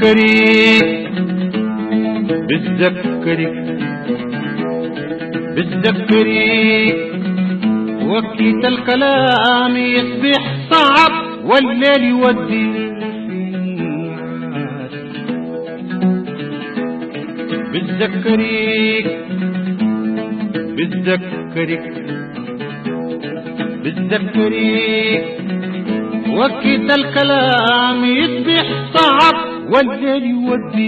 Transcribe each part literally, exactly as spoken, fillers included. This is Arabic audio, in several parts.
بتذكريك بتذكريك بتذكريك وقت الكلام يصبح صعب والليل يودي بتذكريك بتذكريك بتذكريك وقت الكلام يصبح صعب والليل يودي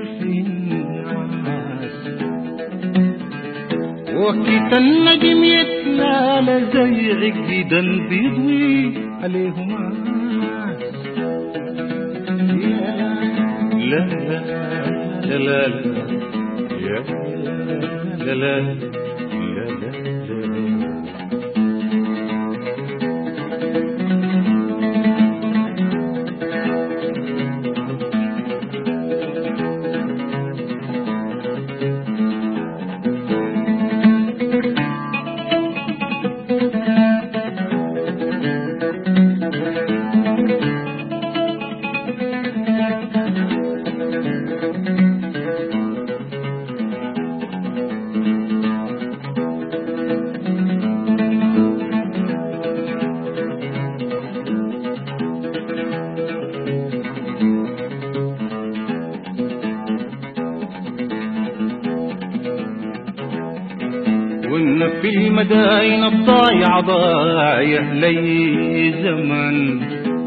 وقت النجم يتلالى زي عقيدا بيضوي عليهم لا لا لا لا يا لا لا لا وإن في المداين الضايعة ضايع لي زمن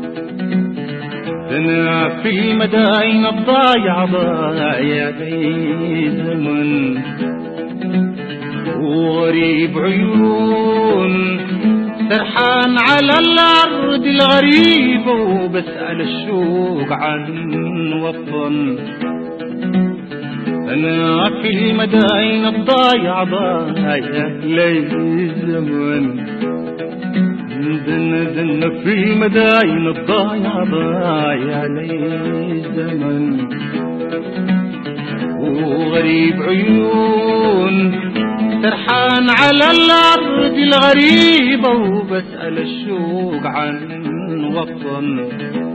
أنا في المداين الضايعة ضايع لي زمن وغريب عيون سرحان على الأرض الغريبة وبسأل الشوق عن وطن أنا في المداين الضايعة ضايع لي زمن دنا دنا في المداين الضايعة ضايع لي زمن وغريب عيون سرحان على الأرض الغريبة وبسأل الشوق عن وطن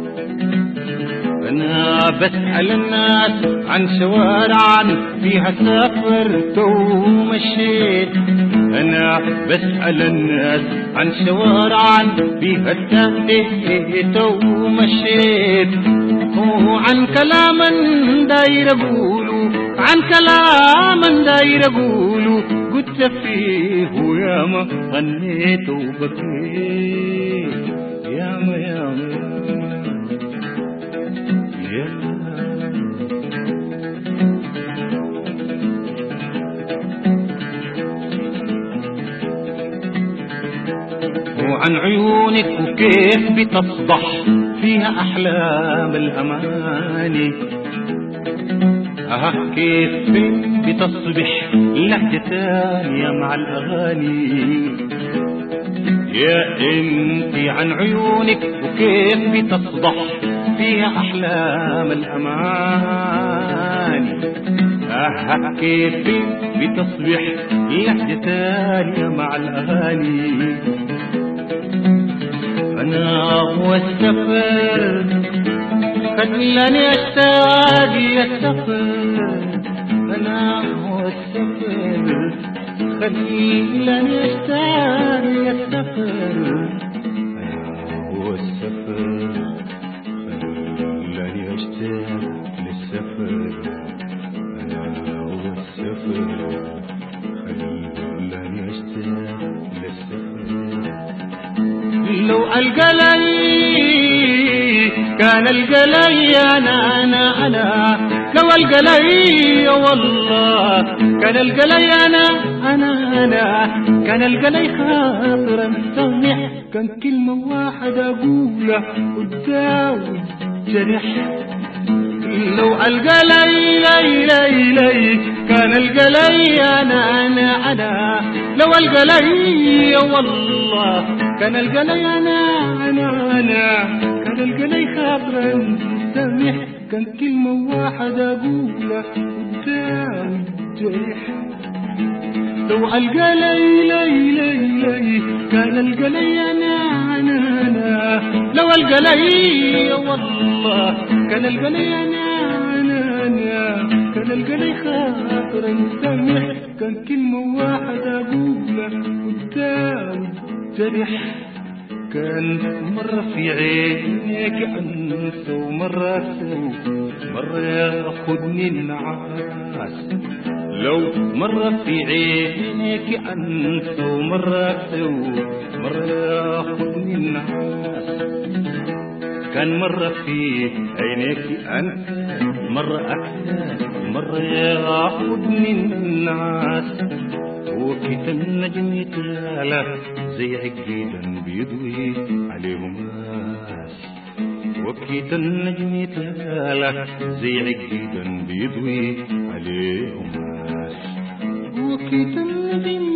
أنا بسأل الناس عن شوارع فيها سافرت ومشيت أنا بسأل الناس عن شوارع فيها سافرت ومشيت وعن كلام داير أقوله عن كلام داير أقوله قلت فيه وياما غنيت وبكيت ياما ياما وعن عيونك وكيف بتصبح فيها أحلام الأماني أه كيف بتصبح لهجة ثانية مع الأغاني يا انتي عن عيونك وكيف بتصبح فيها أحلام الأماني أه كيف بتصبح لهجة ثانية مع الأغاني أنا هو السفر خلاني أشتاق للسفر أنا هو السفر خلاني أشتاق للسفر أنا هو السفر خلاني أشتاق للسفر أنا هو السفر خلاني أشتاق للسفر لو ألقى لي كان ألقى لي أنا أنا أنا لو ألقى لي والله كان ألقى لي أنا أنا أنا كان ألقى لي خاطرا سمح كان كلمة واحدة أقولها قدام جرح لو ألقى لي لي لي لي كان ألقى لي أنا أنا أنا لو ألقى لي والله كان ألقى لي أنا أنا أنا كان ألقى لي خاطرا سمح كان كلمة واحدة أقولها قدام جرح لو ألقى لي لي لي لي كان ألقى لي أنا أنا أنا لو ألقى لي والله كان ألقى لي أنا كان القلي خاطر مسامح كان كلمة واحدة أقولها قدام جرح كان مرة في عينيك أنسى ومرة أسوي مرة ياخدني النعاس لو مرة في عينيك أنسى ومرة أسوي مرة ياخدني النعاس كان مرة في عينيك أنت مرة أكثر مرة ياخدني النعاس وكيت النجم يتلالى زي عقيدا بيضوي عليهم ناس وكيت النجم يتلالى زي عقيدا بيضوي عليهم ناس وكيت النجم